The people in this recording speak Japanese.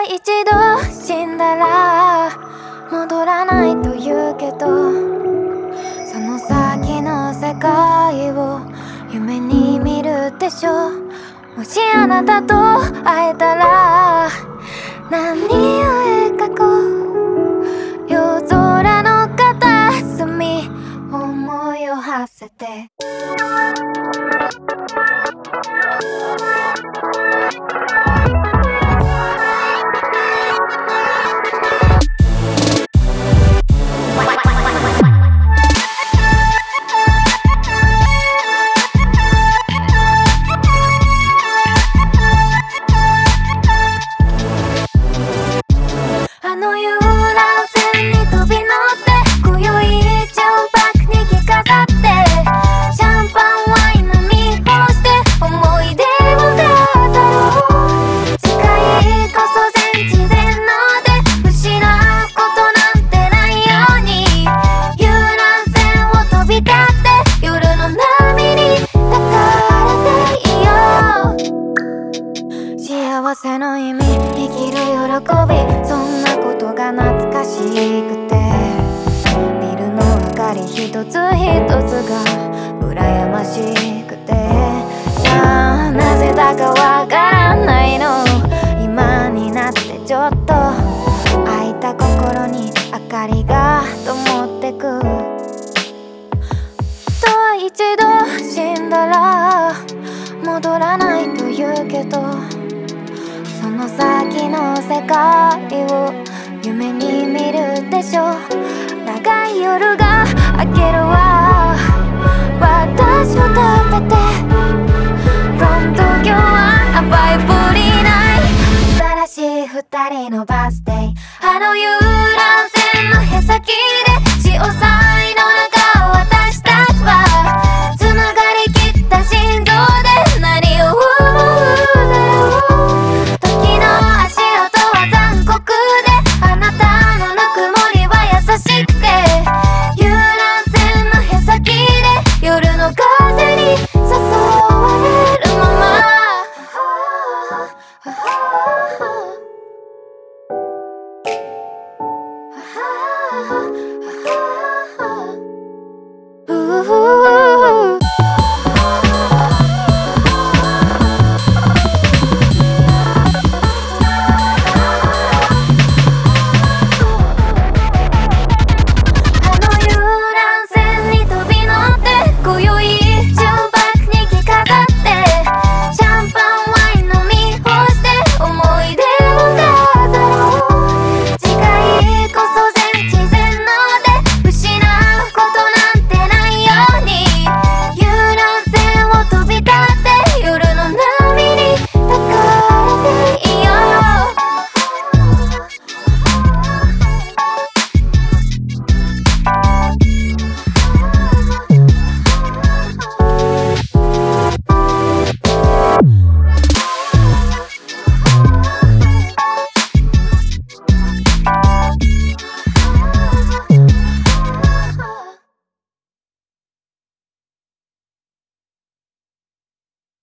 一度死んだら戻らないと言うけど、その先の世界を夢に見るでしょ。もしあなたと会えたら何を描こう。夜空の片隅思いを馳せてあの遊覧船に飛び乗って今宵純白に着飾ってシャンパンワイン飲み干して思い出を飾ろう。世界こそ全知全能で失うことなんてないように遊覧船を飛び立って夜の波に抱かれていよう。幸せの意味、生きる喜び、そんなことが懐かしくてビルの明かり一つ一つが羨ましくて、さあなぜだかわからないの。今になってちょっと開いた心に明かりが灯ってく。人は一度死んだら戻らないと言うけど、その先の世界を夢に見るでしょ。長い夜が明けるわ、私を食べて From Tokyo on a five every night 新しい二人のバースデー。あの遊覧船のへさきで潮騒の中私たちは繋がりきった心臓で何を思うだろう。時の足音は残酷であなたのぬくもりは優しくて遊覧船のへさきで夜の風に誘われるまま